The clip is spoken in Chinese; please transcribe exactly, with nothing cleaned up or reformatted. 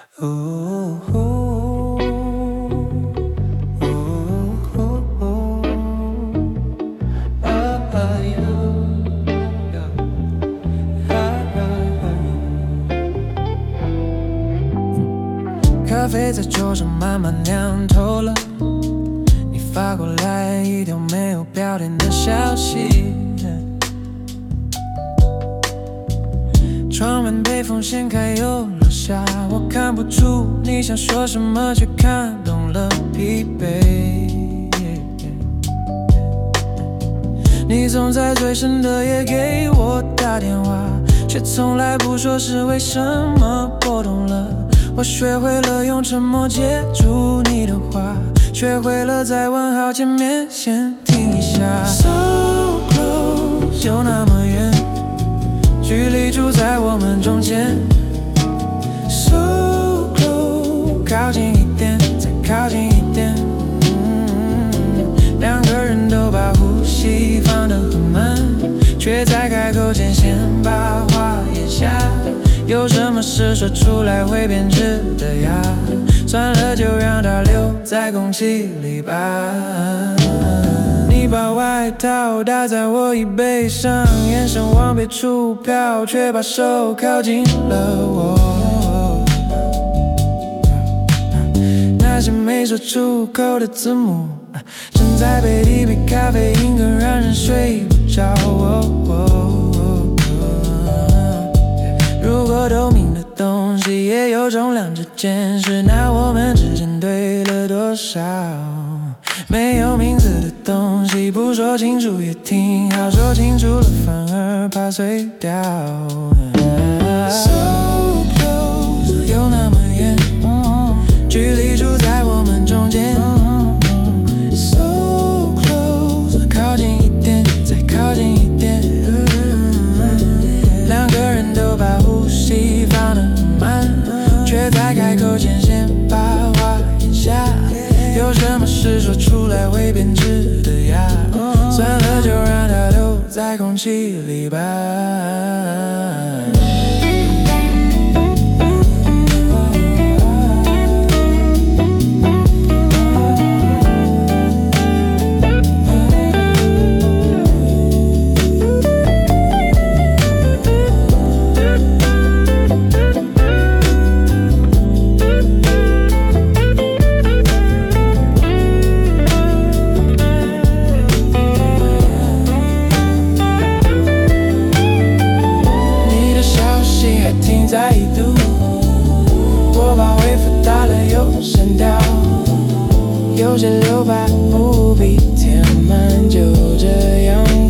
Ooh, ooh, ooh, ah, ah, yeah, yeah, ah, ah, ah. 咖啡在桌上慢慢酿透了，你发过来一条没有标点的消息。窗门被风掀开又落下，我看不出你想说什么，却看懂了疲惫。你总在最深的夜给我打电话，却从来不说是为什么拨通了。我学会了用沉默接住你的话，学会了在问好前面先停一下。So close， 又那么远，距离住在我们中间。So close， 靠近一点，再靠近一点。嗯，两个人都把呼吸放得很慢，却在开口前先把话咽下。有什么事说出来会变质的呀？算了，就让它留在空气里吧。你把外套搭在我椅背上，眼神往别处飘，却把手靠近了我。那些没说出口的字母，正在杯里被咖啡因更让人睡不着。如果透明的东西也有重量这件事，那我们之间对了多少？没有名字的东西不说清楚也挺好，说清楚了反而怕碎掉。So close， 又那么远，距离住在我们中间。So close， 靠近一点，再靠近一点。两个人都把呼吸放得很慢，却在开口前先把话咽下。有什么事说出来会变质的呀？算了，就让它留在空气里吧。在一度，我把回复打了又删掉，有些留白不必填满，就这样